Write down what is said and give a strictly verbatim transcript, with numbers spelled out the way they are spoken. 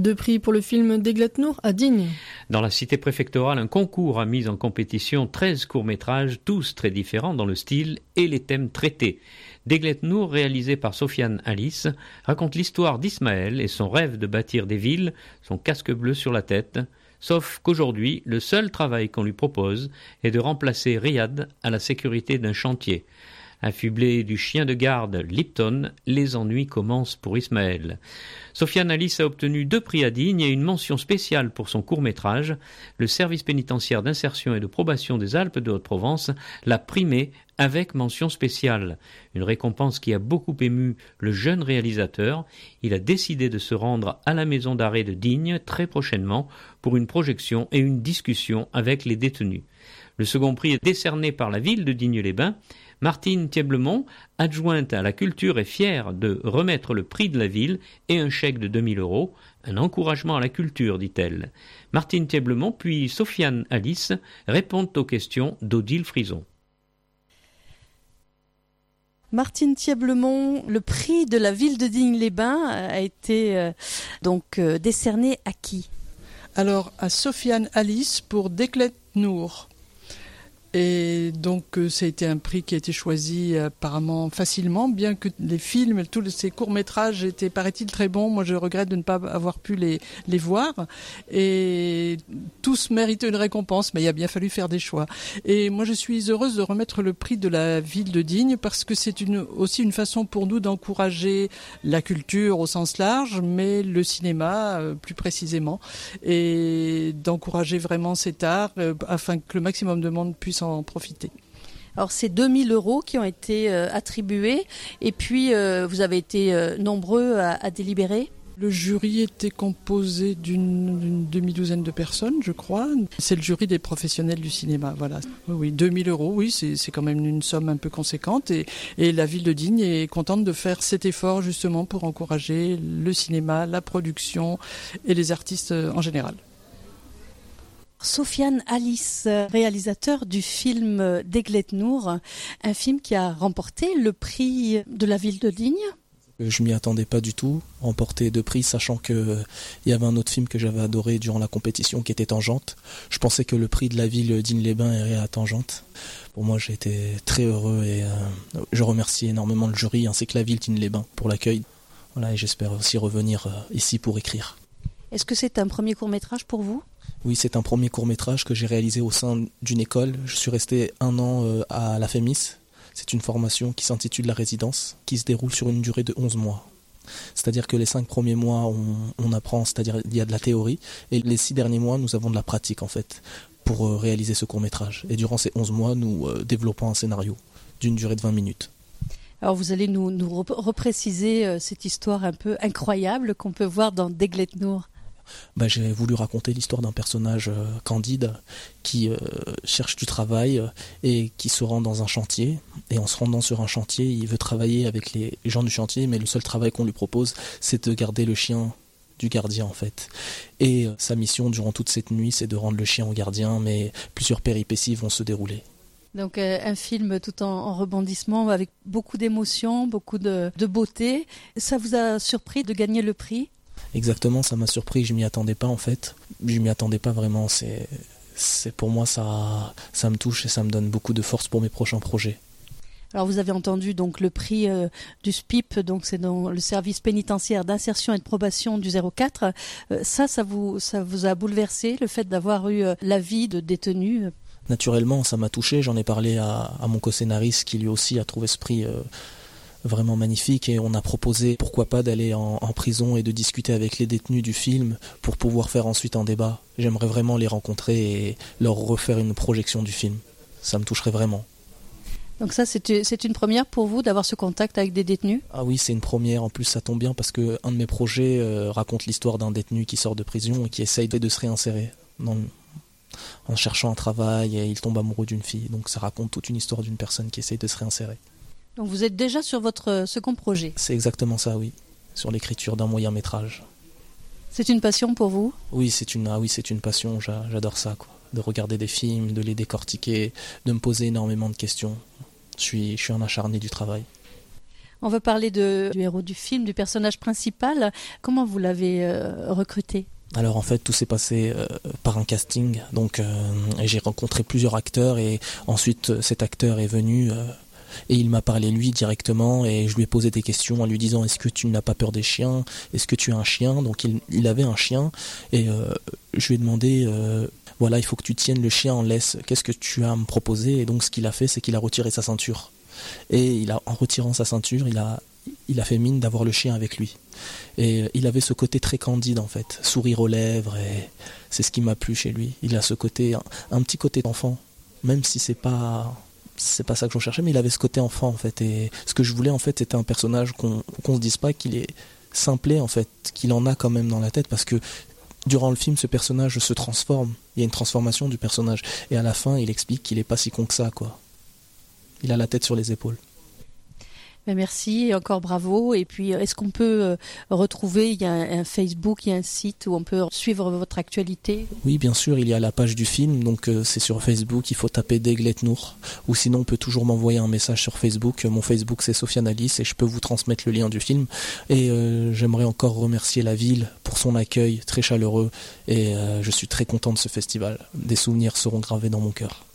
Deux prix pour le film d'Eglet-Nour à Digne. Dans la cité préfectorale, un concours a mis en compétition treize courts-métrages, tous très différents dans le style et les thèmes traités. D'Eglet-Nour, réalisé par Sofiane Alice, raconte l'histoire d'Ismaël et son rêve de bâtir des villes, son casque bleu sur la tête. Sauf qu'aujourd'hui, le seul travail qu'on lui propose est de remplacer Riyad à la sécurité d'un chantier. Affublé du chien de garde Lipton, les ennuis commencent pour Ismaël. Sofiane Alice a obtenu deux prix à Digne et une mention spéciale pour son court-métrage. Le service pénitentiaire d'insertion et de probation des Alpes de Haute-Provence l'a primé avec mention spéciale. Une récompense qui a beaucoup ému le jeune réalisateur. Il a décidé de se rendre à la maison d'arrêt de Digne très prochainement pour une projection et une discussion avec les détenus. Le second prix est décerné par la ville de Digne-les-Bains. Martine Thieblemont, adjointe à la culture, est fière de remettre le prix de la ville et un chèque de deux mille euros. Un encouragement à la culture, dit-elle. Martine Thieblemont puis Sofiane Alice répondent aux questions d'Odile Frison. Martine Thieblemont, le prix de la ville de Digne-les-Bains a été euh, donc euh, décerné à qui ? Alors à Sofiane Alice pour D'Eglet-Nour. Et donc euh, ça a été un prix qui a été choisi apparemment facilement, bien que les films, tous ces courts-métrages étaient, paraît-il, très bons. Moi je regrette de ne pas avoir pu les, les voir. Et tous méritaient une récompense, mais il a bien fallu faire des choix. Et moi je suis heureuse de remettre le prix de la ville de Digne, parce que c'est une, aussi une façon pour nous d'encourager la culture au sens large, mais le cinéma euh, plus précisément, et d'encourager vraiment cet art euh, afin que le maximum de monde puisse en profiter. Alors c'est deux mille euros qui ont été euh, attribués, et puis euh, vous avez été euh, nombreux à, à délibérer. Le jury était composé d'une, d'une demi-douzaine de personnes, je crois. C'est le jury des professionnels du cinéma, voilà. Oui, oui, deux mille euros, oui, c'est, c'est quand même une somme un peu conséquente, et, et la ville de Digne est contente de faire cet effort justement pour encourager le cinéma, la production et les artistes en général. Sofiane Alice, réalisateur du film D'Eglet-Nour, un film qui a remporté le prix de la ville de Digne. Je m'y attendais pas du tout, remporter deux prix, sachant qu'il y avait un autre film que j'avais adoré durant la compétition qui était Tangente. Je pensais que le prix de la ville Digne-les-Bains irait à Tangente. Pour moi, j'ai été très heureux et euh, je remercie énormément le jury ainsi que la ville Digne-les-Bains pour l'accueil. Voilà, et j'espère aussi revenir euh, ici pour écrire. Est-ce que c'est un premier court-métrage pour vous ? Oui, c'est un premier court-métrage que j'ai réalisé au sein d'une école. Je suis resté un an euh, à la FEMIS. C'est une formation qui s'intitule la résidence, qui se déroule sur une durée de onze mois. C'est-à-dire que les cinq premiers mois, on, on apprend, c'est-à-dire il y a de la théorie, et les six derniers mois, nous avons de la pratique en fait, pour euh, réaliser ce court-métrage. Et durant ces onze mois, nous euh, développons un scénario d'une durée de vingt minutes. Alors vous allez nous, nous repréciser euh, cette histoire un peu incroyable qu'on peut voir dans D'Eglet-Nour. Bah, j'ai voulu raconter l'histoire d'un personnage euh, candide qui euh, cherche du travail euh, et qui se rend dans un chantier. Et en se rendant sur un chantier, il veut travailler avec les gens du chantier, mais le seul travail qu'on lui propose, c'est de garder le chien du gardien en fait. Et euh, sa mission durant toute cette nuit, c'est de rendre le chien au gardien, mais plusieurs péripéties vont se dérouler. Donc euh, un film tout en, en rebondissement, avec beaucoup d'émotions, beaucoup de, de beauté. Ça vous a surpris de gagner le prix ? Exactement, ça m'a surpris, je m'y attendais pas en fait. Je m'y attendais pas vraiment, c'est, c'est pour moi ça, ça me touche et ça me donne beaucoup de force pour mes prochains projets. Alors vous avez entendu donc le prix euh, du S P I P, donc c'est dans le service pénitentiaire d'insertion et de probation du zéro quatre. Euh, ça, ça vous, ça vous a bouleversé, le fait d'avoir eu euh, l'avis de détenus ? Naturellement, ça m'a touché, j'en ai parlé à, à mon co-scénariste qui lui aussi a trouvé ce prix euh, vraiment magnifique, et on a proposé pourquoi pas d'aller en, en prison et de discuter avec les détenus du film pour pouvoir faire ensuite un débat. J'aimerais vraiment les rencontrer et leur refaire une projection du film. Ça me toucherait vraiment. Donc ça, c'est, c'est une première pour vous d'avoir ce contact avec des détenus ? Ah oui, c'est une première. En plus, ça tombe bien parce que un de mes projets euh, raconte l'histoire d'un détenu qui sort de prison et qui essaye de se réinsérer dans, en cherchant un travail, et il tombe amoureux d'une fille. Donc ça raconte toute une histoire d'une personne qui essaye de se réinsérer. Donc vous êtes déjà sur votre second projet ? C'est exactement ça, oui. Sur l'écriture d'un moyen métrage. C'est une passion pour vous ? Oui, c'est une, ah oui, c'est une passion. J'a, j'adore ça, quoi. De regarder des films, de les décortiquer, de me poser énormément de questions. Je suis, je suis un acharné du travail. On va parler de, du héros du film, du personnage principal. Comment vous l'avez euh, recruté ? Alors en fait tout s'est passé euh, par un casting, donc euh, j'ai rencontré plusieurs acteurs et ensuite euh, cet acteur est venu euh, et il m'a parlé lui directement et je lui ai posé des questions en lui disant est-ce que tu n'as pas peur des chiens, est-ce que tu as un chien, donc il, il avait un chien et euh, je lui ai demandé euh, voilà il faut que tu tiennes le chien en laisse, qu'est-ce que tu as à me proposer, et donc ce qu'il a fait c'est qu'il a retiré sa ceinture et il a, en retirant sa ceinture il a il a fait mine d'avoir le chien avec lui. Et il avait ce côté très candide en fait, sourire aux lèvres, et c'est ce qui m'a plu chez lui. Il a ce côté, un, un petit côté d'enfant, même si c'est pas, c'est pas ça que je recherchais, mais il avait ce côté enfant en fait. Et ce que je voulais en fait, c'était un personnage qu'on, qu'on se dise pas qu'il est simplé en fait, qu'il en a quand même dans la tête, parce que durant le film, ce personnage se transforme. Il y a une transformation du personnage, et à la fin, il explique qu'il est pas si con que ça, quoi. Il a la tête sur les épaules. Merci et encore bravo. Et puis, est-ce qu'on peut euh, retrouver, il y a un, un Facebook, il y a un site où on peut suivre votre actualité ? Oui, bien sûr, il y a la page du film, donc euh, c'est sur Facebook, il faut taper Deglet Nour. Ou sinon, on peut toujours m'envoyer un message sur Facebook. Mon Facebook, c'est Sofiane Alice et je peux vous transmettre le lien du film. Et euh, j'aimerais encore remercier la ville pour son accueil très chaleureux. Et euh, je suis très content de ce festival. Des souvenirs seront gravés dans mon cœur.